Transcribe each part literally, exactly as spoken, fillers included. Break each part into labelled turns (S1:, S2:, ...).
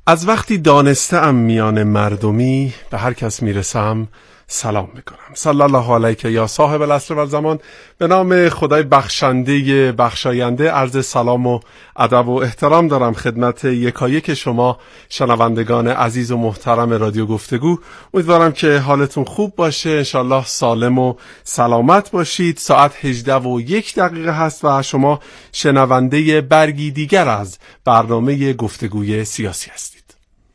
S1: از وقتی دانسته‌ام میان مردمی، به هر کس میرسم سلام میکنم. صلی الله علیک یا صاحب العصر و الزمان. به نام خدای بخشنده بخشاینده عرض سلام و ادب و احترام دارم خدمت یکایک شما شنوندگان عزیز و محترم رادیو گفتگو. امیدوارم که حالتون خوب باشه، انشالله سالم و سلامت باشید. ساعت هجده و یک دقیقه هست و شما شنونده برگی دیگر از برنامه گفتگوی سیاسی هستید.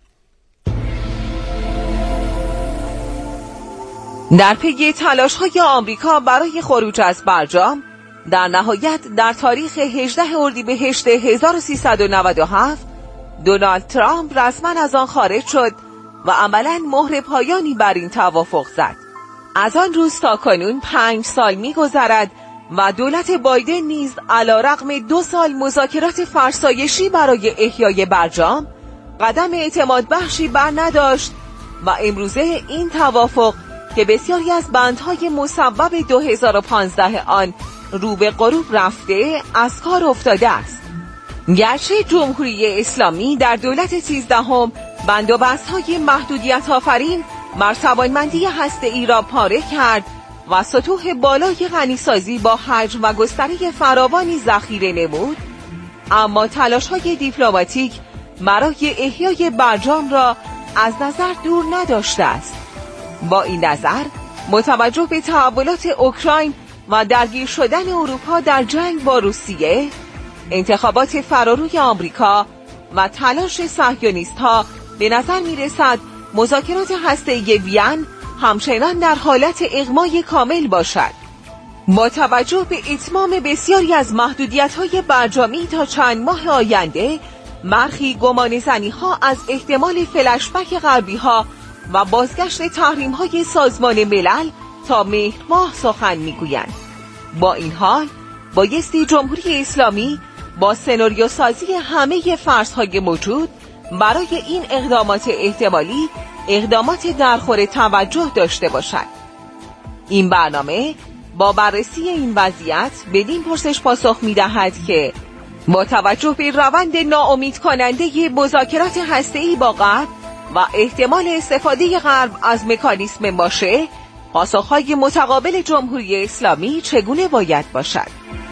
S2: در پی تلاش‌های آمریکا برای خروج از برجام، در نهایت در تاریخ هجدهم اردیبهشت هزار و سیصد و نود و هفت دونالد ترامپ رسما از آن خارج شد و عملاً مهر پایانی بر این توافق زد. از آن روز تا کنون پنج سال می‌گذرد و دولت بایدن نیز علی‌رغم دو سال مذاکرات فرسایشی برای احیای برجام قدم اعتماد بخشی بر نداشت و امروزه این توافق که بسیاری از بندهای مصوب دو هزار و پانزده آن رو به غروب رفته از کار افتاده است. گرچه جمهوری اسلامی در دولت سیزدهم بند و بست‌های محدودیت آفرین بر توانمندی هسته‌ای را پاره کرد و سطوح بالای غنیسازی با حجم و گستره فراوانی ذخیره نمود، اما تلاش‌های دیپلماتیک برای احیای برجام را از نظر دور نداشته است. با این نظر، متوجه به تحولات اوکراین و درگیر شدن اروپا در جنگ با روسیه، انتخابات فراروی آمریکا و تلاش صهیونیست‌ها، به نظر می‌رسد مذاکرات هسته‌ای وین همچنان در حالت اغمای کامل باشد. با توجه به اتمام بسیاری از محدودیت‌های برجامی تا چند ماه آینده، برخی گمانه‌زنی‌ها از احتمال فلشبک غربی‌ها و بازگشت تحریم‌های سازمان ملل تا مهر ماه سخن می‌گویند. با این حال بایستی جمهوری اسلامی با سناریو سازی همه فرض‌های موجود برای این اقدامات احتمالی اقدامات درخور توجه داشته باشد. این برنامه با بررسی این وضعیت بدین پرسش پاسخ می‌دهد که با توجه به روند ناامید کننده مذاکرات هسته‌ای با غرب و احتمال استفاده غرب از مکانیسم ماشه، پاسخهای متقابل جمهوری اسلامی چگونه باید باشد؟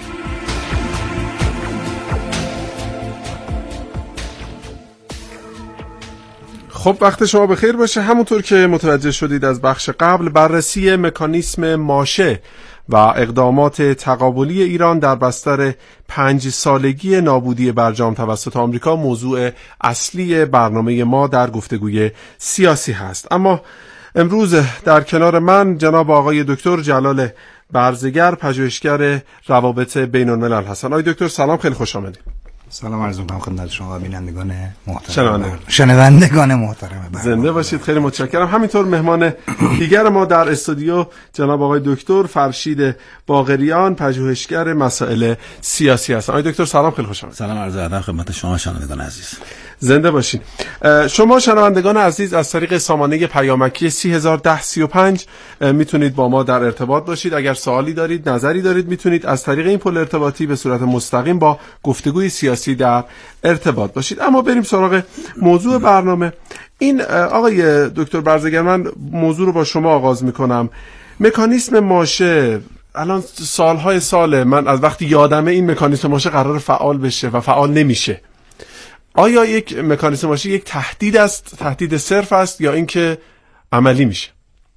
S1: خب وقت شما بخیر باشه. همونطور که متوجه شدید از بخش قبل، بررسی مکانیسم ماشه و اقدامات تقابلی ایران در بستر پنج سالگی نابودی برجام توسط آمریکا موضوع اصلی برنامه ما در گفتگوی سیاسی هست. اما امروز در کنار من جناب آقای دکتر جلال برزگر، پژوهشگر روابط بین الملل هستند. آقای دکتر سلام، خیلی خوش آمدید.
S3: سلام عرض می‌کنم خدمت شما بینندگان محترم،
S1: شنوندگان
S3: شنوندگان محترم.
S1: زنده باشید، خیلی متشکرم. همینطور مهمان دیگر ما در استودیو جناب آقای دکتر فرشید باقریان، پژوهشگر مسائل سیاسی هستند. آقای دکتر سلام، خیلی خوش آمدید.
S4: سلام عرض ادب خدمت شما شنوندگان عزیز.
S1: زنده باشید. شما شنوندگان عزیز از طریق سامانه پیامکی سی هزار و ده سی و پنج میتونید با ما در ارتباط باشید. اگر سوالی دارید، نظری دارید، میتونید از طریق این پل ارتباطی به صورت مستقیم با گفتگوی سیاسی در ارتباط باشید. اما بریم سراغ موضوع برنامه. این آقای دکتر برزگر، من موضوع رو با شما آغاز میکنم. مکانیسم ماشه الان سالهای ساله، من از وقتی یادمه این مکانیسم ماشه قرار فعال بشه و فعال نمیشه. آیا یک مکانیسم ماشه یک تهدید است، تهدید صرف است، یا اینکه عملی میشه؟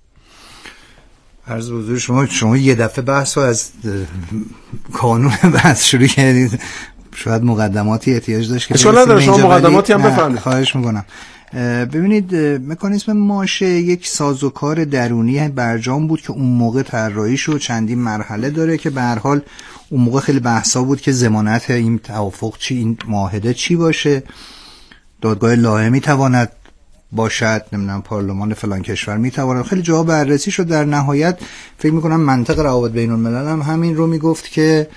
S3: عرض حضور شما شما یه دفعه بحث رو از کانون بحث شروع کردید. شاید مقدماتی احتیاج داشت که
S1: اشکال نداره، شما مقدماتی هم بفرمایید.
S3: خواهش میکنم. ببینید، مکانیسم ماشه یک سازوکار درونی برجام بود که اون موقع طراحی شد، چندین مرحله داره که به هر حال اون موقع خیلی بحثا بود که ضمانت این توافق چی، این معاهده چی باشه، دادگاه لاهه میتواند باشد، نمیدونم پارلمان فلان کشور میتواند، خیلی جاها بررسی شد. در نهایت فکر میکنم منطق روابط بین الملل هم همین رو میگفت که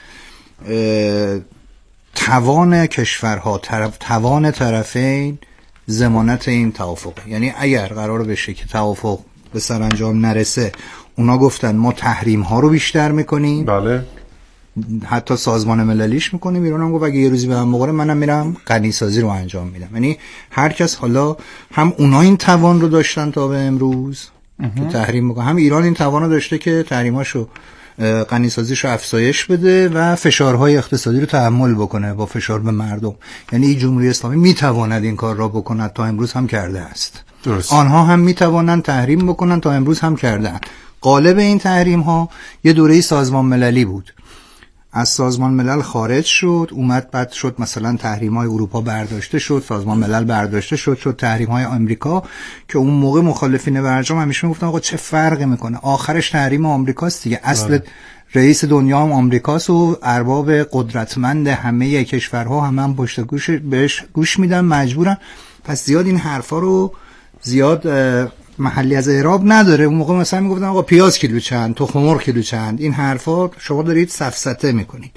S3: توان کشورها، طرف توان طرفین ضمانت این توافق، یعنی اگر قرار بشه که توافق به سرانجام نرسه، اونا گفتن ما تحریم ها رو بیشتر میکنیم،
S1: بله،
S3: حتی سازمان مللیش میکنیم. ایران هم گفت اگه یه روزی به هم بخوره منم میرم غنی سازی رو انجام میدم. یعنی هر کس، حالا هم اونا این توان رو داشتن تا به امروز که تحریم بکنه، هم ایران این توان رو داشته که تحریماشو غنی سازیشو افزایش بده و فشارهای اقتصادی رو تحمل بکنه با فشار به مردم. یعنی جمهوری اسلامی میتواند این کار را بکند، تا امروز هم کرده است. درست. آنها هم میتوانند تحریم بکنن، تا امروز هم کردن. قالب این تحریم ها یه دوره سازمان مللی بود، از سازمان ملل خارج شد، اومد بعد شد مثلا تحریم های اروپا برداشته شد، سازمان ملل برداشته شد، شد تحریم های آمریکا که اون موقع مخالفین برجام همیشه میگفتن آقا چه فرقی میکنه، آخرش تحریم آمریکاست دیگه، اصل رئیس دنیا هم آمریکاست و ارباب قدرتمند همه کشورها هم هم پشت گوش بهش گوش میدن، مجبورن. پس زیاد این حرفا رو زیاد محلی از اعراب نداره. اون موقع مثلا میگفتن آقا پیاز کیلو چند، تخم مرغ کیلو چند، این حرفا شما دارید سفسطه میکنید.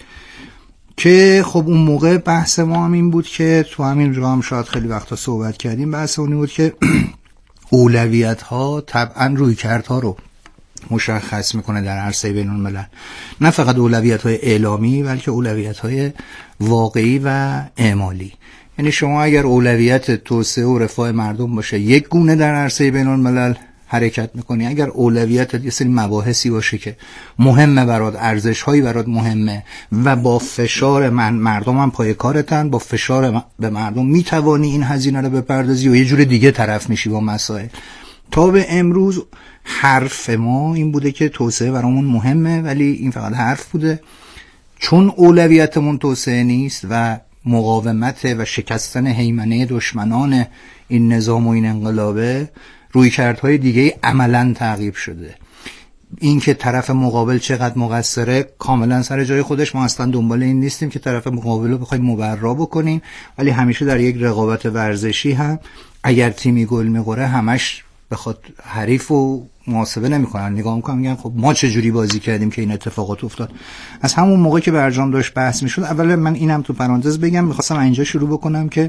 S3: که خب اون موقع بحث ما هم این بود که تو همین جا هم شاید خیلی وقتا صحبت کردیم، بحث اون بود که اولویت ها طبعا رویکردها رو مشخص میکنه در عرصه بین الملل، نه فقط اولویت های اعلامی بلکه اولویت های واقعی و اعمالی. یعنی شما اگر اولویت توسعه و رفاه مردم باشه یک گونه در عرصه بین الملل حرکت میکنی، اگر اولویت یه سری مباحثی باشه که مهمه برات، ارزش هایی برات مهمه و با فشار من مردم هم پای کارتن، با فشار به مردم میتوانی این هزینه رو بپردازی و یه جور دیگه طرف میشی با مسائل. تا به امروز حرف ما این بوده که توسعه برامون مهمه، ولی این فقط حرف بوده، چون اولویتمون توسعه نیست و مقاومت و شکستن هیمنه دشمنان این نظام و این انقلابه، رویکردهای دیگه عملاً تعقیب شده. این که طرف مقابل چقدر مقصره کاملا سر جای خودش، ما اصلا دنبال این نیستیم که طرف مقابل رو بخوایم مبرا بکنیم، ولی همیشه در یک رقابت ورزشی هم اگر تیمی گل می‌خوره همش بخواد حریف و محاسبه نمی‌کنن، نگاه می‌کنن میگن خب ما چه جوری بازی کردیم که این اتفاقات افتاد. از همون موقع که برجام داشت بحث می‌شد، اول من اینم تو پرانتز بگم، می‌خواستم اینجا شروع بکنم که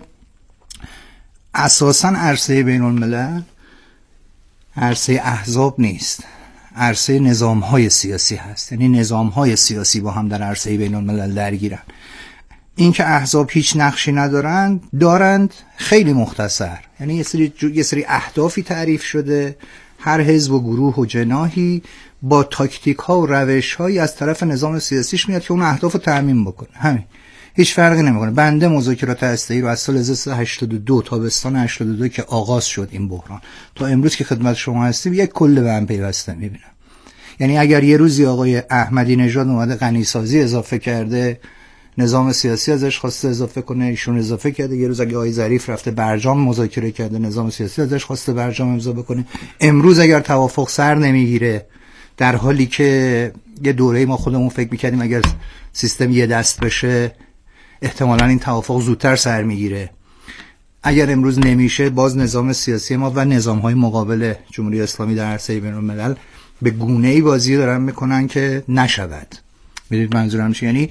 S3: اساساً عرصه بین‌الملل عرصه احزاب نیست، عرصه نظام‌های سیاسی هست. یعنی نظام‌های سیاسی با هم در عرصه بین‌الملل درگیرن. این که احزاب هیچ نقشی ندارند، دارند خیلی مختصر. یعنی یه سری یه سری اهدافی تعریف شده، هر حزب و گروه و جناحی با تاکتیک ها و روش هایی از طرف نظام سیاسیش میاد که اون اهداف رو تضمین بکنه. همین، هیچ فرقی نمیکنه. بنده مذاکرات هسته‌ای رو از سال هزار و سیصد و هشتاد و دو تابستان هشتاد و دو که آغاز شد این بحران تا امروز که خدمت شما هستیم یک کل به هم پیوسته میبینم. یعنی اگر یه روزی آقای احمدی نژاد اومده غنی سازی اضافه کرده، نظام سیاسی ازش خواسته اضافه کنه، ایشون اضافه کرده، یه روز اگه آقای ظریف رفته برجام مذاکره کرده، نظام سیاسی ازش خواسته برجام امضا بکنه، امروز اگر توافق سر نمیگیره، در حالی که یه دوره ما خودمون فکر میکردیم اگر سیستم یه دست بشه احتمالاً این توافق زودتر سر میگیره، اگر امروز نمیشه باز نظام سیاسی ما و نظام‌های مقابل جمهوری اسلامی در عرصه بین‌الملل به گونه‌ای بازی دارن میکنن که نشود. میدونید منظورم چیه؟ یعنی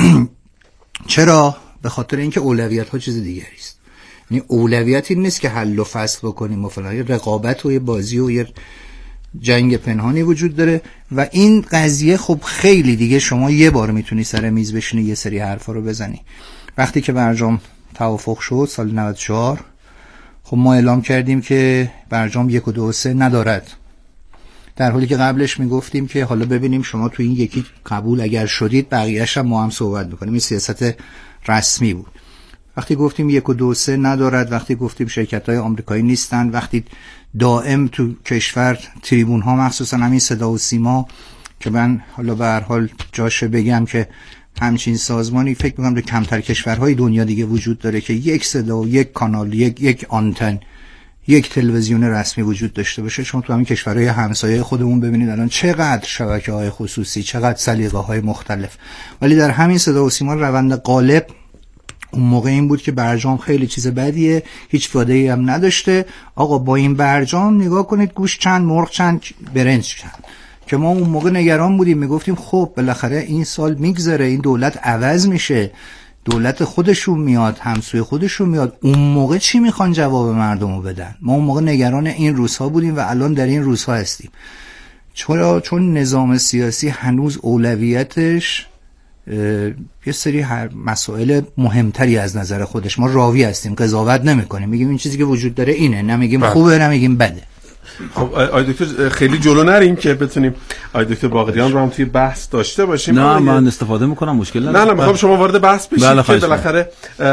S3: چرا؟ به خاطر اینکه اولویت ها چیز دیگری است. یعنی اولویت این نیست که حل و فصل بکنیم و فلان، رقابت و یه بازی و یه جنگ پنهانی وجود داره و این قضیه خب خیلی دیگه شما یه بار میتونی سر میز بشینی یه سری حرفا رو بزنی. وقتی که برجام توافق شد سال نود و چهار، خب ما اعلام کردیم که برجام یک و دو و سه ندارد، در حالی که قبلش میگفتیم که حالا ببینیم شما تو این یکی قبول اگر شدید بقیه‌اش هم ما هم صحبت میکنیم. این سیاست رسمی بود. وقتی گفتیم یک و دو سه ندارد، وقتی گفتیم شرکت‌های آمریکایی نیستن، وقتی دائم تو کشور تریبون‌ها مخصوصا همین صدا و سیما که من حالا به هر حال جاشه بگم که همچین سازمانی فکر می‌کنم در کمتر کشورهای دنیا دیگه وجود داره که یک صدا و یک کانال، یک یک آنتن، یک تلویزیون رسمی وجود داشته باشه. شما تو همین کشورهای همسایه خودمون ببینید الان چقدر شبکه‌های خصوصی، چقدر سلیقه‌های مختلف. ولی در همین صدا و سیما روند غالب اون موقع این بود که برجام خیلی چیز بدیه، هیچ فایده‌ای هم نداشته. آقا با این برجام نگاه کنید گوش چند، مرغ چند، برنج چند. که ما اون موقع نگران بودیم، میگفتیم خب بالاخره این سال میگذره، این دولت عوض میشه، دولت خودشون میاد، همسوی خودشون میاد، اون موقع چی میخوان جواب مردمو بدن؟ ما اون موقع نگران این روزها بودیم و الان در این روزها هستیم. چرا؟ چون نظام سیاسی هنوز اولویتش یه سری هر مسائل مهمتری از نظر خودش. ما راوی هستیم، قضاوت نمی‌کنیم، میگیم این چیزی که وجود داره اینه، نمیگیم خوبه نمیگیم بده.
S1: خب آقای دکتر خیلی جلو نریم که بتونیم آقای دکتر باقریان رو هم توی بحث داشته باشیم.
S4: نه من استفاده میکنم، مشکل نداره.
S1: نه نه میخوام شما وارد بحث بشید
S4: بله
S1: که بالاخره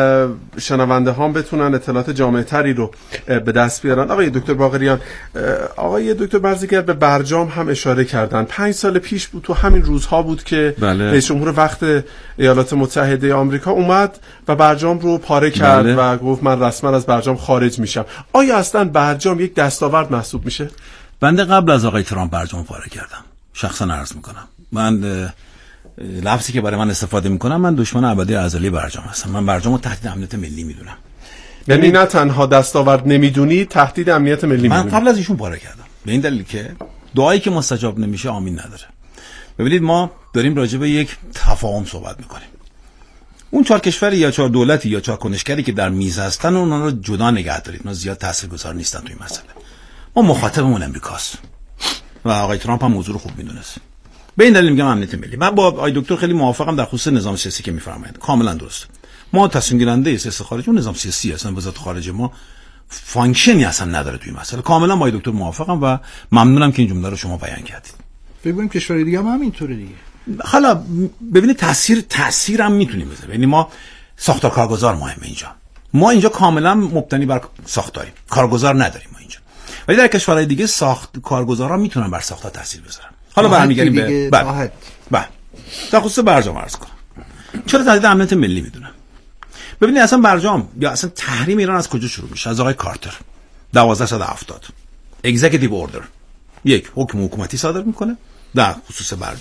S1: شنونده هام بتونن اطلاعات جامع تری رو به دست بیارن. آقای دکتر باقریان، آقای دکتر برزگر به برجام هم اشاره کردن. پنج سال پیش بود، تو همین روزها بود که
S4: بله.
S1: رئیس جمهور وقت ایالات متحده آمریکا اومد و برجام رو پاره کرد بله. و گفت من رسما از برجام خارج میشم. آیا اصلا برجام یک دستاورد محسوب میشه؟
S4: بنده قبل از آقای ترامپ برجام پاره کردم، شخصا عرض میکنم. من لفظی که برای من استفاده میکنم، من دشمن ابدی ازلی برجام هستم. من برجام رو تهدید امنیت ملی میدونم.
S1: یعنی نه تنها دستاورد نمیدونی، تهدید امنیت ملی
S4: من
S1: میدونی.
S4: قبل از ایشون پاره کردم به این دلیل که دعایی که مستجاب نمیشه آمین نداره. ببینید ما داریم راجع به یک تفاهم صحبت میکنیم. اون چهار کشوری یا چهار دولتی یا چهار کنشگری که در میز هستن اونها رو جدا نگه دارید. اونا زیاد تاثیرگذار نیستن توی این مسئله. ما مخاطبمون امریکاست و آقای ترامپ هم موضوع رو خوب میدونست. به این دلیل میگم امنیت ملی. من با آقای دکتر خیلی موافقم در خصوص نظام سیاسی که میفرمایید. کاملا درسته. ما تصمیم گیرنده سیاست خارجی و نظام سیاسی هستن. وزارت خارجه ما فانکشنی اصلا نداره توی این مسئله. کاملا با آقای دکتر موافقم و ممنونم که این جمله رو شما بیان کردید.
S3: فکر کنم کشورهای دیگه هم همینطوره دیگه.
S4: حالا ببینید تاثیر تاثیرم میتونیم بذاریم. یعنی ما ساختار کارگزار مهمه اینجا. ما اینجا کاملا مبتنی بر ساختاریم. کارگزار نداریم ما اینجا. ولی در کشورهای دیگه ساخت کارگزارا میتونن بر ساختار تاثیر بذارن. حالا برمیگردیم به بعد. بعد در خصوص برجام عرض کنم. چرا تهدید امنیت ملی میدونم؟ ببینید اصلا برجام یا اصلا تحریم ایران از کجا شروع میشه؟ از آقای کارتر هزار و دوازده صد و هفتاد اگزیکیتیو اوردر، یک حکم حکومتی صادر میکنه در خصوص بر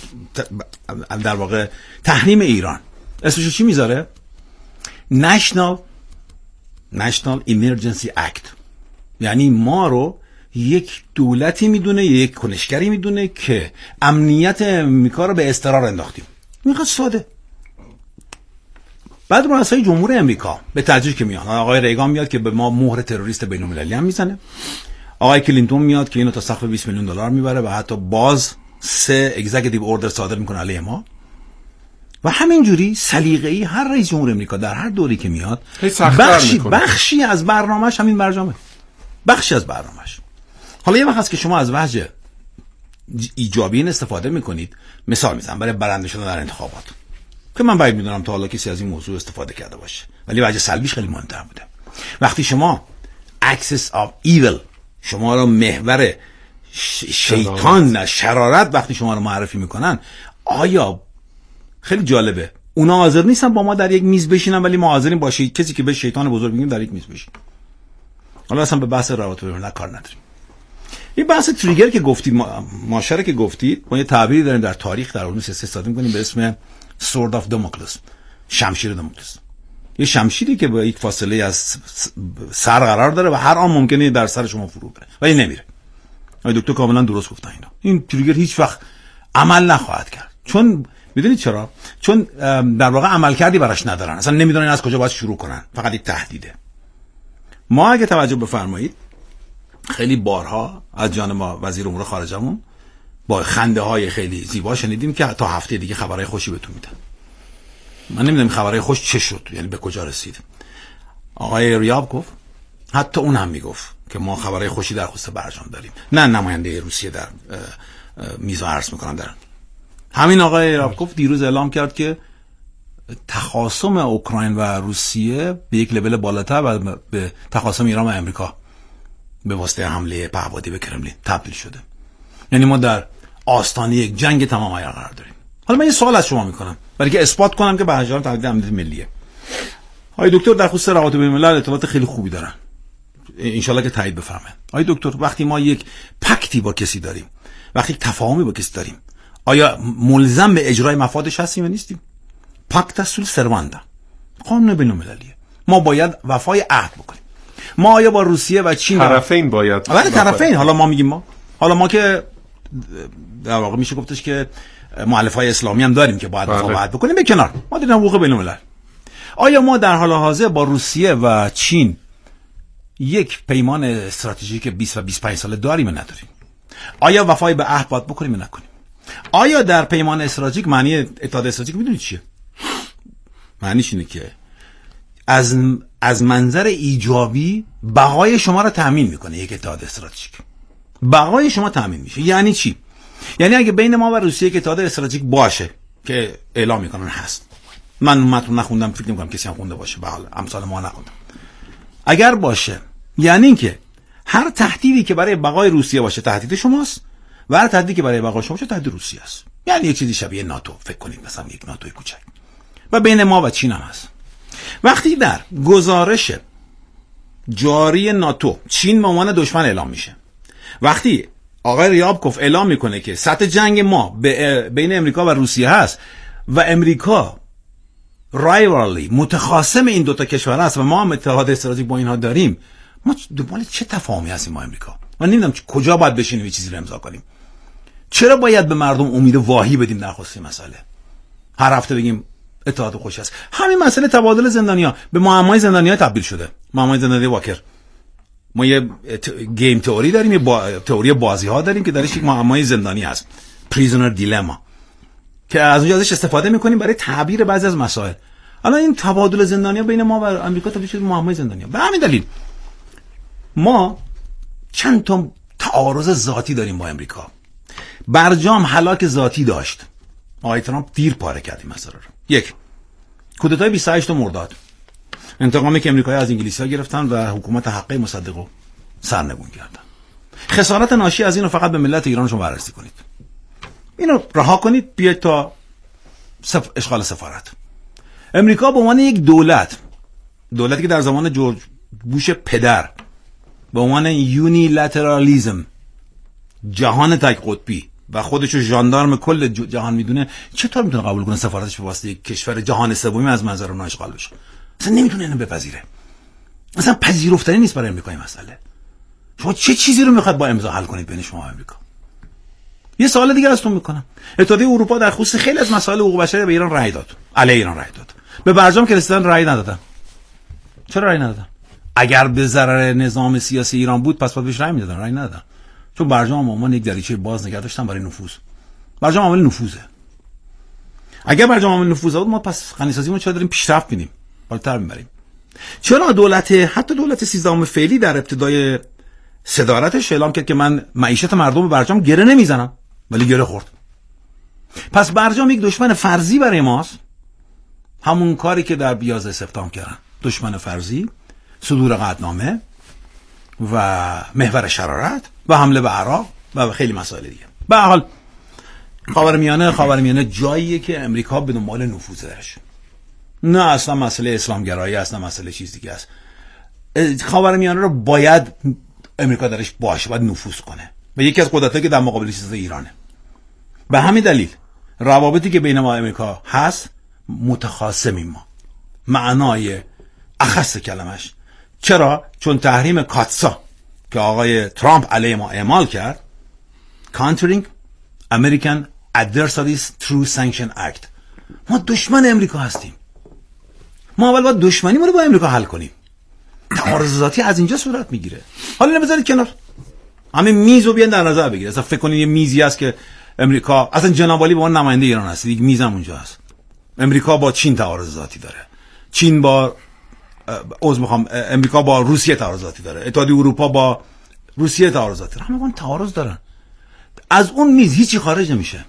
S4: در واقع تحریم ایران. اسمش چی میذاره؟ National National Emergency Act. یعنی ما رو یک دولتی میدونه، یک کنشگری میدونه که امنیت امریکا رو به اضطرار انداختیم. اینقدر ساده. بعد رؤسای جمهور امریکا به تدریج که میان، آقای ریگان میاد که به ما مهر تروریست بین‌المللی هم میزنه، آقای کلینتون میاد که اینو تا سقف بیست میلیون دلار میبره و حتی باز سه اگزیکیتیو اوردر صادر میکنه علیه ما. و همینجوری سلیقه‌ای هر رئیس جمهور امریکا در هر دوری که میاد بخشی بخشی از برنامه‌اش همین برجامه. بخشی از برنامه‌اش. حالا یه وقت هست که شما از وجه ایجابی این استفاده میکنید. مثال میزنم برای برنده شدن در انتخابات که من باید میدونم تا حالا کسی از این موضوع استفاده کرده باشه، ولی وجه سلبیش خیلی مهمتر بوده. وقتی شما access of evil، شما رو محور شیطان نه شرارت وقتی شما رو معرفی میکنن، آیا خیلی جالبه اونا حاضر نیستن با ما در یک میز بشینن ولی ما حاضریم با شی... کسی که به شیطان بزرگ میگیم در یک میز بشین. حالا اصلا به بحث روابط بین الملل کار نداریم. این بحث تریگر که گفتید، ماشه که گفتید، ما یه تعبیری داریم در تاریخ در علوم سیاسی استفاده می‌کنیم به اسم سورد آف دموکلس، شمشیر دموکلس. یه شمشیری که با یک فاصله از سر قرار داره و هر آن ممکنه در سر شما فرو بره ولی نمیره. آقای دکتر کاملا درست گفتن اینا. این تریگر هیچ وقت عمل نخواهد کرد. چون میدونید چرا؟ چون در واقع عمل کردی براش ندارن. اصلا نمیدونن از کجا باید شروع کنن. فقط یک تهدیده. ما اگه توجه بفرمایید خیلی بارها از جانب وزیر امور خارجمون با خنده های خیلی زیبا شنیدیم که تا هفته دیگه خبرهای خوشی بهتون میدن. من نمیدونم خبرهای خوش چه شد، یعنی به کجا رسید. آقای ریاب گفت، حتی اون هم میگفت که ما خبرهای خوشی در خصوص برجام داریم. نه نماینده روسیه در میز عرض میکنن در همین آقای ریاب گفت دیروز اعلام کرد که تخاصم اوکراین و روسیه به یک لول بالاتر و به تخاصم ایران و امریکا به واسطه حمله پهپادی به کرملین تبدیل شده. یعنی ما در آستانه یک جنگ تمام عیار قرار داریم. حالا من یه سوال از شما میکنم برای که اثبات کنم که برجام تهدید امنیت ملیه. آقای دکتر در خصوص روابط بین الملل اطلاعات خیلی خوبی دارن. ان شاءالله که تایید بفرمایید. آقای دکتر وقتی ما یک پکتی با کسی داریم، وقتی تفاهمی با کسی داریم، آیا ملزم به اجرای مفادش هستیم یا نیستیم؟ پاکتا سول سرواندا، قانون بین المللیه. ما باید وفای عهد بکنیم. ما آیا با روسیه و چین
S1: طرفین باید
S4: ولی طرفین، حالا ما میگیم ما حالا ما که در واقع میشه گفتش که مؤلفه‌های اسلامی هم داریم که باید وفا بکنیم به کنار، ما دیدیم حقوق بین الملل. آیا ما در حال حاضر با روسیه و چین یک پیمان استراتژیک بیست و بیست و پنج ساله داریم یا نداریم؟ آیا وفای به عهد باید بکنیم یا نکنیم؟ آیا در پیمان استراتژیک معنی اتحاد استراتژیک میدونید چیه؟ معنیش اینه که از از منظر ایجابی بقای شما را تضمین میکنه. یک اتحاد استراتژیک بقای شما تضمین میشه. یعنی چی؟ یعنی اگه بین ما و روسیه یک اتحاد استراتژیک باشه که اعلام میکنن هست، من متن نخوندم، فکر نمیکنم کسی هم خونده باشه، به حال امثال ما نخوندم، اگر باشه یعنی اینکه هر تهدیدی که برای بقای روسیه باشه تهدید شماست و هر تهدیدی که برای بقای شما باشه تهدید روسیه است. یعنی یک چیزی شبیه ناتو، فکر کنید مثلا یک ناتوی کوچک، و بین ما و چین هم هست. وقتی در گزارش جاری ناتو چین به عنوان دشمن اعلام میشه، وقتی آقای ریابکوف اعلام میکنه که سطح جنگ ما بین امریکا و روسیه هست و امریکا رایوالی متخاصم این دوتا کشور است و ما هم اتحاد استراتژیک با اینها داریم، ما دنبال چه تفاهمی هستیم ما امریکا؟ من نمیدونم کجا باید بشینیم یه چیزی رو امضا کنیم. چرا باید به مردم امید واهی بدیم در خصوص مسئله؟ هر هفته بگیم اتحاد خوش است. همین مسئله تبادل زندانیا به معمای زندانیا تبدیل شده. معمای زندانی واکر. ما یه گیم تئوری داریم، یه با... تئوری بازی ها داریم که درش یک معمای زندانی هست، پریزنر دیلما، که از اونجا ازش استفاده میکنیم برای تعبیر بعضی از مسائل. الان این تبادل زندانیا بین ما و آمریکا تبدیل شده به معمای زندانیا. به همین دلیل ما چند تا تعارض ذاتی داریم با امریکا. برجام هلاک ذاتی داشت. آقای ترامپ دیر پاره کرد این مسئله رو. یک، کودتای بیست و هشتم مرداد، انتقامی که امریکایی‌ها از انگلیسی‌ها گرفتن و حکومت حقه مصدقو سرنگون کردن. خسارت ناشی از اینو فقط به ملت ایران شما بررسی کنید. اینو رها کنید بیاید تا سف... اشغال سفارت. امریکا به عنوان یک دولت، دولتی که در زمان جورج بوش پدر به عنوان یونیلاترالیزم، جهان تک قطبی و خودشو ژاندارم کل جهان میدونه، چطور میتونه قبول کنه سفارتش به واسطه یک کشور جهان سومی از منظر اونها اشغال بشه؟ اصلا نمیتونه اینو بپذیره. اصلا پذیرفتنی نیست برای امریکا این مسئله. شما چه چیزی رو میخواد با امضا حل کنید بین شما و امریکا؟ یه سوال دیگه ازتون میکنم. اتحادیه اروپا در خصوص خیلی از مسائل حقوق بشری به ایران رأی داد، علیه ایران رأی داد. به برجام که رسیدن رأی ندادن. چرا رأی ندادن؟ اگر به ضرر نظام سیاسی ایران بود پس باید بهش رأی میدادن. رأی ندادن. چون برجام عموما یک دریچه باز نگه داشتن برای نفوذ. برجام عامل نفوذه. اگر برجام عامل نفوذ بود ما پس غنی‌سازیمون چرا داریم پیشرفت می‌بینیم؟ بالاتر می‌بریم. چرا دولت حتی دولت سیزدهم فعلی در ابتدای صدارتش اعلام کرد که من معیشت مردم به برجام گره نمیزنم، ولی گره خورد. پس برجام یک دشمن فرضی برای ماست. همون کاری که در یازده سپتامبر کردن. دشمن فرضی، صدور قطعنامه و محور شرارت و حمله به عراق و خیلی مسائل دیگه. به هر حال خاورمیانه خاورمیانه جاییه که امریکا به دنبال نفوذ درش. نه اصلا مسئله اسلامگرایی است، نه مسئله چیز دیگه است. خاورمیانه رو باید امریکا درش باشه، باید نفوذ کنه و یکی از قدرتایی که در مقابل چیز ایرانه. به همین دلیل روابطی که بین ما و امریکا هست متخاصمیم ما، معنای اخص کلمش. چرا؟ چون تحریم کاتسا که آقای ترامپ علیه ما اعمال کرد، Countering American Adversaries Through Sanction Act، ما دشمن امریکا هستیم. ما اول باید دشمنیمون رو با امریکا حل کنیم. تعارض ذاتی از اینجا صورت میگیره. حالا اینو بذارید کنار، همین میزو بیان در نظر بگیرید. اصلا فکر کنید یه میزی هست که امریکا، اصلا جناب عالی با اون نماینده ایران هست، یک میز هم اونجا هست. امریکا با چین تعارض ذاتی داره، چین با اوز میخوام امریکا با روسیه تعارض ذاتی داره، اتحادیه اروپا با روسیه تعارض ذاتی داره. همه با تعارض دارن. از اون میز هیچی خارج نمیشه.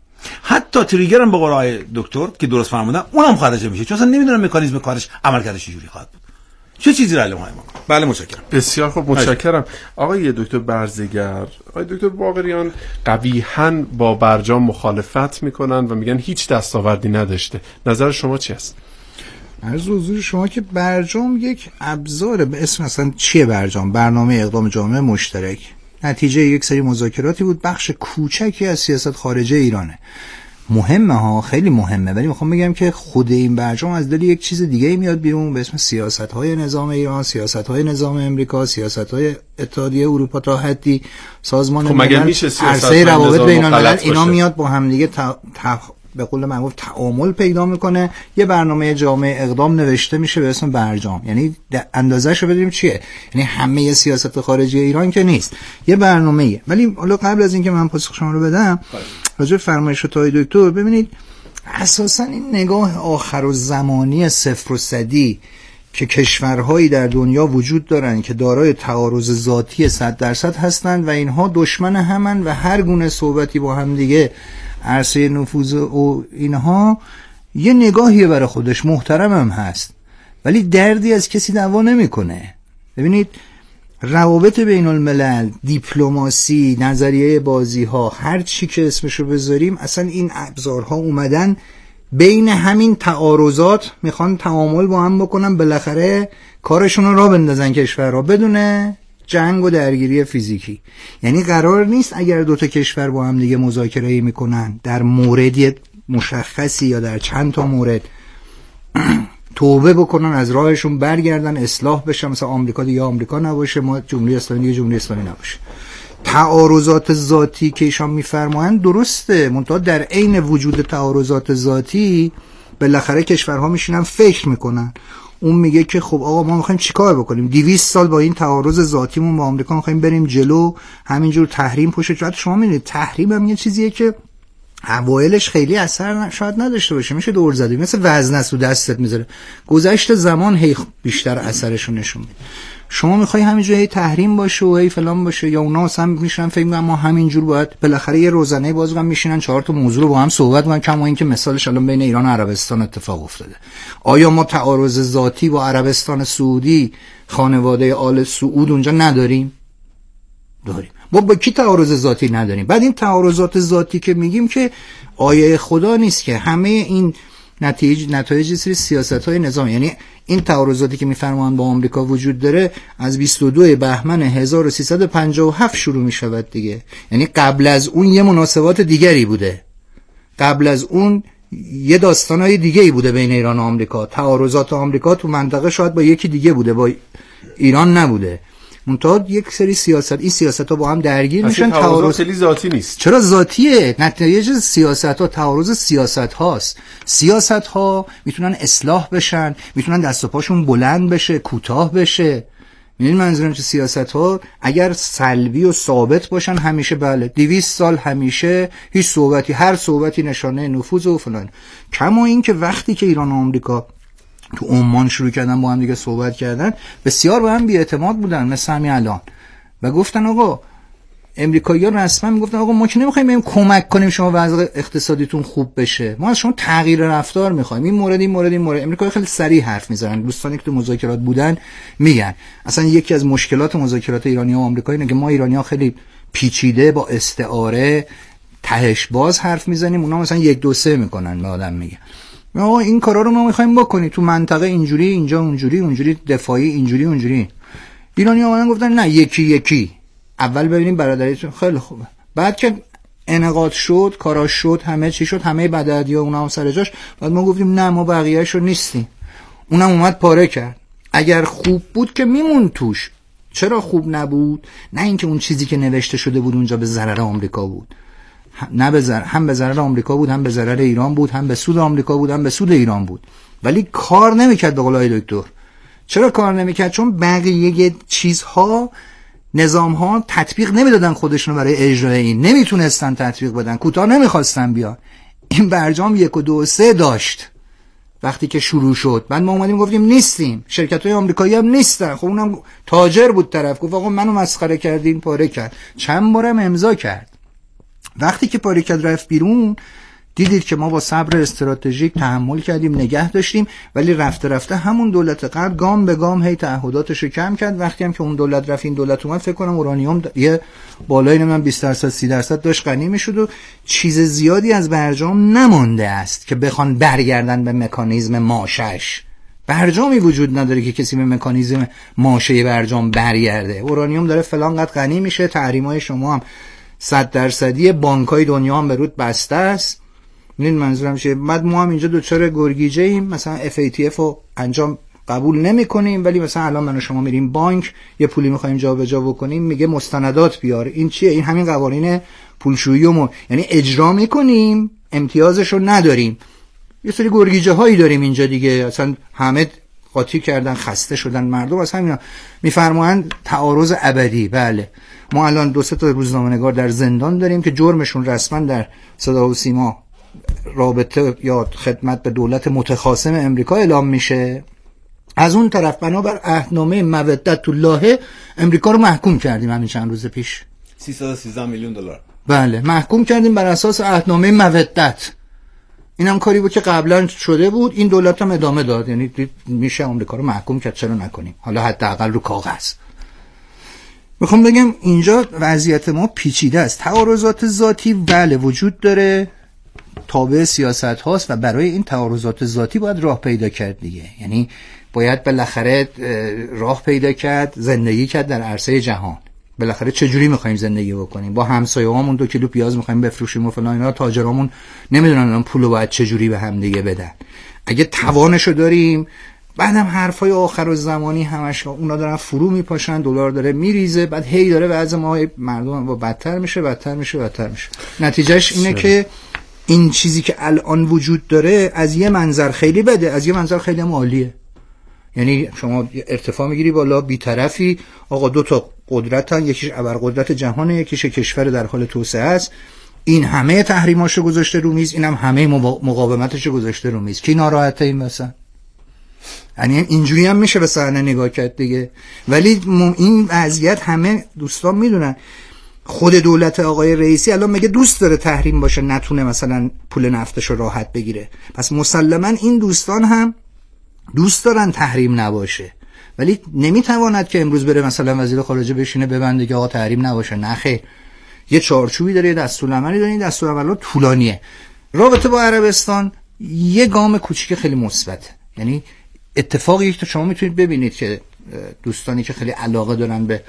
S4: حتی تریگر هم به قول دکتر که درست فرمودن اونم خارج نمیشه، چون اصلا نمیدونن مکانیزم کارش عملکردش چجوری خواهد بود. چه چیزی رو علم های ما؟ بله متشکرم.
S1: بسیار خوب متشکرم. آقای دکتر برزگر، آقای دکتر باقریان قبیحاً با برجام مخالفت میکنن و میگن هیچ دستاوردی نداشته. نظر شما چی است؟
S3: عرض حضور شما که برجام یک ابزاره به اسم اصلا چیه برجام؟ برنامه اقدام جامعه مشترک، نتیجه یک سری مذاکراتی بود، بخش کوچکی از سیاست خارجه ایرانه. مهمه ها، خیلی مهمه، ولی میخوام بگم که خود این برجام از دل یک چیز دیگه میاد بیرون به اسم سیاست‌های نظام ایران، سیاست‌های نظام امریکا، سیاست‌های اتحادیه اروپا تا حدی، سازمان ملل، عرصه روابط بین الملل، اینا میاد با هم دیگه تا... تا... به قول معروف تعامل پیدا میکنه. یه برنامه جامعه اقدام نوشته میشه به اسم برجام. یعنی اندازه‌شو بدونیم چیه، یعنی همه سیاست خارجی ایران که نیست، یه برنامه‌ایه. ولی حالا قبل از اینکه من پاسخ شما رو بدم راجع به فرمایشات های دکتر، ببینید اساسا این نگاه آخر و زمانی صفر و صدی که کشورهایی در دنیا وجود دارن که دارای تعارض ذاتی صد درصد هستند و اینها دشمن همن و هر گونه صحبتی با هم دیگه عرصه نفوذ و اینها یه نگاهیه برای خودش، محترم هم هست، ولی دردی از کسی دعوا نمیکنه. ببینید روابط بین الملل، دیپلماسی، نظریه بازی ها، هر چی که اسمشو بذاریم، اصلا این ابزارها اومدن بین همین تعارضات میخوان تعامل با هم بکنن، بالاخره کارشون رو راه بندازن کشورها بدون جنگ و درگیری فیزیکی. یعنی قرار نیست اگر دو تا کشور با هم دیگه مذاکره میکنن در موردی مشخصی یا در چند تا مورد توبه بکنن، از راهشون برگردن، اصلاح بشن، مثلا آمریکا دیگه آمریکا نباشه، ما جمهوری اسلامی دیگه جمهوری اسلامی نباشه. تعارضات ذاتی که ایشان میفرمایند درسته، منتها در عین وجود تعارضات ذاتی بالاخره کشورها میشینن فکر میکنن. اون میگه که خب آقا ما میخوایم چیکار بکنیم، دویست سال با این تعارض ذاتیمون با آمریکا میخوایم بریم جلو، همینجور تحریم پشت. چون شما میبینید تحریم هم یه چیزیه که اوایلش خیلی اثر شاید نداشته باشه، میشه دور زدی، مثل وزن است تو دستت میذاره، گذشت زمان هی بیشتر اثرشو نشون میده. شما میخوای همینجوری هی تحریم باشه و هی فلان باشه، یا اونا اصلا میشن فکر میکنن ما همینجور باید بالاخره یه روزنه بازم میشینن چهار تا موضوع رو با هم صحبت میکنن، کما اینکه مثالش الان بین ایران و عربستان اتفاق افتاده. آیا ما تعارض ذاتی با عربستان سعودی، خانواده آل سعود اونجا نداریم؟ داریم. ما با کی تعارض ذاتی نداریم؟ بعد این تعارضات ذاتی که میگیم که آیه خدا نیست که همه این نتیجه نتایج سری سیاست‌های نظام، یعنی این تعارضاتی که میفرمان با آمریکا وجود داره از بیست و دو بهمن هزار و سیصد و پنجاه و هفت شروع میشود دیگه. یعنی قبل از اون یه مناسبات دیگری بوده، قبل از اون یه داستانای دیگه‌ای بوده بین ایران و آمریکا. تعارضات آمریکا تو منطقه شاید با یکی دیگه بوده، با ایران نبوده. منتها یک سری سیاست، این سیاست‌ها با هم درگیر میشن.
S1: تعارض خیلی ذاتی نیست.
S3: چرا ذاتیه؟ نتایج سیاست‌ها تعارض سیاست هاست. سیاست ها میتونن اصلاح بشن، میتونن دست و پاشون بلند بشه، کوتاه بشه. میدونید منظورم چه؟ سیاست ها اگر سلبی و ثابت باشن همیشه بله، دویست سال همیشه هیچ صحبتی، هر صحبتی نشانه نفوذ و فلان. کما این که وقتی که ایران و آمریکا تو عمان شروع کردن با هم دیگه صحبت کردن، بسیار به هم بی‌اعتماد بودن، مثل همین الان، و گفتن آقا امریکایی‌ها رسما میگفتن آقا ما که نمیخوایم بهم کمک کنیم شما وضع اقتصادیتون خوب بشه، ما از شما تغییر رفتار میخوایم، این مورد این مورد این مورد. امریکایی خیلی سریع حرف میزنن، دوستانی که تو مذاکرات بودن میگن اصلا یکی از مشکلات مذاکرات ایرانی‌ها و آمریکایی اینه که ما ایرانی‌ها خیلی پیچیده با استعاره تهش باز حرف میزنیم، اونا مثلا یک دو سه میکنن، به آدم میگن آقا این کارا رو ما میخوایم بکنیم تو منطقه اینجوری، اینجا اونجوری، اونجوری دفاعی، اینجوری اونجوری. ایرانی‌ها اومدن گفتن نه یکی یکی، اول ببینیم برادریتون خیلی خوبه. بعد که انعقاد شد، کاراش شد، همه چی شد، همه بدعدی‌ها اونها هم سر جاش، بعد ما گفتیم نه ما بقیه‌اشو نیستیم. اونم اومد پاره کرد. اگر خوب بود که میمون توش. چرا خوب نبود؟ نه اینکه اون چیزی که نوشته شده بود اونجا به ضرر آمریکا بود، نه به ضرر، هم به ضرر آمریکا بود، هم به ضرر ایران بود، هم به سود آمریکا بود، هم به سود ایران بود، ولی کار نمیکرد. به قول دکتر چرا کار نمیکرد؟ چون بقیه چیزها، نظام‌ها تطبیق نمیدادن خودشونو برای اجرای این، نمیتونستن تطبیق بدن، کوتاه نمیخواستن بیان. این برجام یک و دو و سه داشت وقتی که شروع شد. بعد ما اومدیم گفتیم نیستیم، شرکت‌های آمریکایی هم نیستن. خب اونم تاجر بود طرف، گفت آقا منو مسخره کردین، پاره کرد. چند بارم امضا کرد. وقتی که پاره کرد رفت بیرون، دیدید که ما با صبر استراتژیک تحمل کردیم، نگه داشتیم، ولی رفته رفته همون دولت قبل گام به گام هی تعهداتش رو کم کرد. وقتی هم که اون دولت رفت این دولت اومد، فکر کنم اورانیوم یه بالای نمیدونم بیست درصد سی درصد داشت غنی میشد و چیز زیادی از برجام نمونده است که بخوان برگردن به مکانیزم ماشش. برجامی وجود نداره که کسی به مکانیزم ماشه برجام برگرده. اورانیوم داره فلان قد غنی میشه، تحریم‌های شما هم صد درصدی، بانک‌های دنیا هم به رود بسته است. میدونید منظورم چیه؟ بعد ما هم اینجا دوچار گرگیجه ایم، مثلا اف ای تی اف رو انجام قبول نمی کنیم، ولی مثلا الان من و شما میریم بانک یه پولی میخوایم جابجا بکنیم، میگه مستندات بیار. این چیه؟ این همین قوانین پولشویی و ما، یعنی اجرا میکنیم امتیازش رو نداریم. یه سری گرگیجه هایی داریم اینجا دیگه، اصلا همه قاطی کردن، خسته شدن مردم از همینا. میفرمایند تعارض ابدی. بله، ما الان دو سه تا روزنامه‌نگار در زندان داریم که جرمشون رسما در صدا و سیما رابطه یا خدمت به دولت متخاصم امریکا اعلام میشه. از اون طرف بنابر عهدنامه مودت الله امریکا رو محکوم کردیم همین چند روز پیش
S4: سیصد و سیزده میلیون دلار.
S3: بله محکوم کردیم بر اساس عهدنامه مودت. این هم کاری بود که قبلا شده بود، این دولت هم ادامه داد. یعنی میشه آمریکا رو محکوم کرد، چرا نکنیم؟ حالا حداقل رو کاغذ. میخوام بگم اینجا وضعیت ما پیچیده است. تعارضات ذاتی بله وجود داره، تابع سیاست هاست و برای این تعارضات ذاتی باید راه پیدا کرد دیگه. یعنی باید بالاخره راه پیدا کرد، زندگی کرد در عرصه جهان. بالاخره چجوری میخوایم زندگی بکنیم؟ با همسایه‌هامون دو کیلو پیاز میخوایم بفروشیم و فلان اینا، تاجرامون نمیدونن الان پولو باید چجوری به هم دیگه بدن. اگه توانشو داریم، بعدم حرفای آخر الزمانی همش اونا دارن فرو میپاشن، دلار داره میریزه، بعد هی داره وضع ما مردم با بدتر میشه بدتر میشه بدتر میشه. نتیجهش اینه که این چیزی که الان وجود داره از یه منظر خیلی بده، از یه منظر خیلی عالیه. یعنی شما ارتفاع میگیری بالا، بی‌طرفی، آقا دو تا قدرتن، یکیش ابرقدرت جهانه، یکیش کشور در حال توسعه است. این همه تحریماشو گذاشته رو میز، اینم همه مقاومتشو گذاشته رو میز. کی ناراحته این مثلا؟ یعنی اینجوری هم میشه به صحنه نگاه کرد دیگه. ولی این وضعیت همه دوستان میدونن. خود دولت آقای رئیسی الان میگه دوست داره تحریم باشه، نتونه مثلا پول نفتشو راحت بگیره. پس مسلما این دوستان هم دوست دارن تحریم نباشه، ولی نمیتواند که امروز بره مثلا وزیر خارجه بشینه ببنده که آقا تحریم نباشه. نه خیر، یه چارچوبی داره، یه دستورالعملی داره. این دستورالعمل طولانیه. رابطه با عربستان یه گام کوچیک خیلی مثبته. یعنی اتفاقی که شما میتونید ببینید که دوستانی که خیلی علاقه دارن به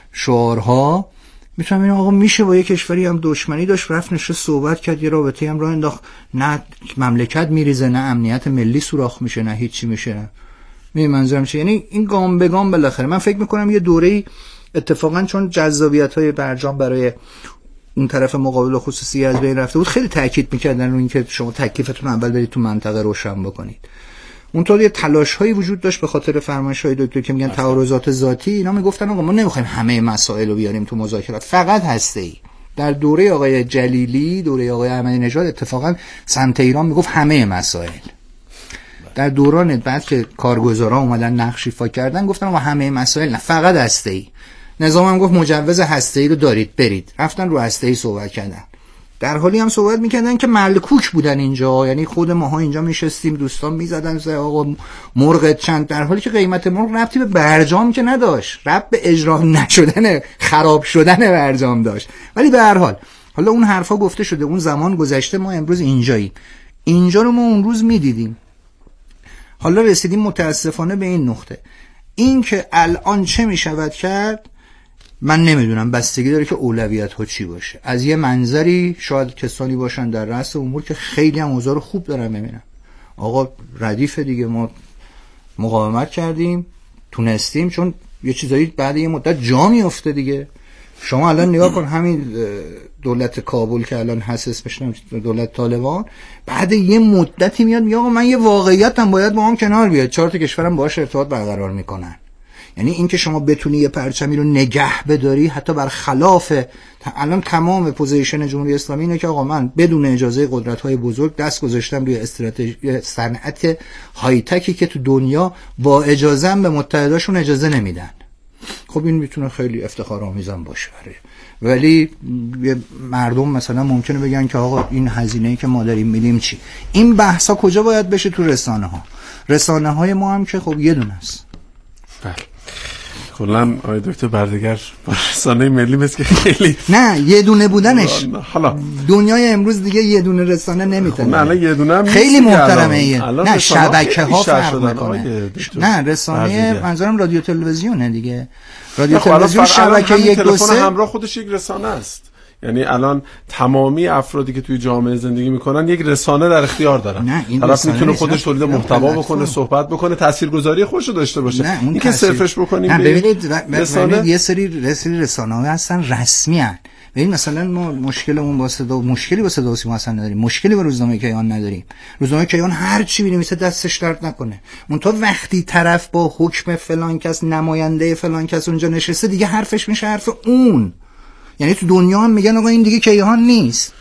S3: شعارها میتونن ببینن آقا میشه با یه کشوری هم دشمنی داشت، رفت نشه صحبت کرد، یه رابطه هم راه انداخت، نه مملکت میریزه، نه امنیت ملی سوراخ میشه، نه هیچی میشه. می منظورم چیه؟ یعنی این گام به گام بالاخره من فکر میکنم یه دوره‌ای اتفاقا چون جذابیت‌های برجام برای اون طرف مقابل خصوصی از بین رفته بود، خیلی تاکید میکردن رو اینکه شما تکلیفتون اول برید تو منطقه روشن بکنید. اونطور یه تلاش‌هایی وجود داشت به خاطر فرمایش‌های دکتر که میگن تعارضات ذاتی. اینا میگفتن آقا ما نمیخوایم همه مسائل رو بیاریم تو مذاکرات، فقط هسته‌ای. در دوره آقای جلیلی، دوره آقای احمدی نژاد، اتفاقا سمت ایران میگفت همه مسائل. در دوران بعد که کارگزارا اومدن نقش ایفا کردن گفتن آقا همه مسائل نه، فقط هسته‌ای. نظام هم گفت مجوز هسته‌ای رو دارید برید. رفتن رو هسته‌ای صحبت کردن. در حالی هم صحبت میکردن که ملکوک بودن اینجا، یعنی خود ماها اینجا میشستیم دوستان میزدن زه آقا مرغ چند، در حالی که قیمت مرغ ربطی به برجام که نداشت، ربط به اجرا نشدن خراب شدن برجام داشت. ولی به هر حال حالا اون حرفا گفته شده، اون زمان گذشته، ما امروز اینجاییم. اینجا رو ما اون روز میدیدیم. حالا رسیدیم متاسفانه به این نقطه. این که الان چه میشود کرد من نمیدونم، بستگی داره که اولویت ها چی باشه. از یه منظری شاید کسانی باشن در رأس امور که خیلی هم اوضاع رو خوب دارن میبینن، آقا ردیف دیگه، ما مقاومت کردیم تونستیم، چون یه چیزایی بعد یه مدت جا میفته دیگه. شما الان نگاه کن همین دولت کابل که الان هست اسمش دولت طالبان، بعد یه مدتی میاد میگه آقا من یه واقعیتم باید با هم کنار بیاد، چهار تا کشورم باهاش ارتباط برقرار میکنن. یعنی این که شما بتونی یه پرچمی رو نگه بداری حتی بر خلاف الان تمام پوزیشن جمهوری اسلامی اینه که آقا من بدون اجازه قدرت‌های بزرگ دست گذاشتم روی استراتژی صنعت های تکی که تو دنیا با اجازه هم به متحداشون اجازه نمیدن. خب این میتونه خیلی افتخارآمیزم باشه برای، ولی مردم مثلا ممکنه بگن که آقا این هزینه‌ای که ما داریم میدیم چی؟ این بحثا کجا باید بشه؟ تو رسانه ها. رسانه های ما هم که خب یه دونه است.
S1: بله. کلا آقای دکتر بردگر با رسانه ملی مثل که خیلی
S3: نه یه دونه بودنش،
S1: حالا
S3: دنیای امروز دیگه یه دونه رسانه نمیتونه.
S1: نه الان یه دونه هم
S3: خیلی محترمه. نه شبکه ها فرق میکنه. نه رسانه منظورم رادیو تلویزیونه دیگه. رادیو تلویزیون شبکه یک دو سه
S1: همراه خودش یک رسانه است. یعنی الان تمامی افرادی که توی جامعه زندگی میکنن یک رسانه در اختیار دارن. طرف میتونه خودش تولید محتوا بکنه، صحبت بکنه، تاثیرگذاری خودش رو داشته باشه. این که صرفش بکنیم.
S3: نه ببینید رسانه یه سری رسانه رسانه‌ها هستن رسمی ان. ببین مثلا ما مشکلمون با صدا مشکلی با صدا و سیما اصلا نداریم، مشکلی با روزنامه کیهان نداریم. روزنامه کیهان هر چی بنویسه دستش درد نکنه. اون تا وقتی طرف با حکم فلان کس نماینده فلان کس اونجا نشسته دیگه حرفش میشه حرف اون. یعنی تو دنیا هم میگن آقا این دیگه کیهان نیست.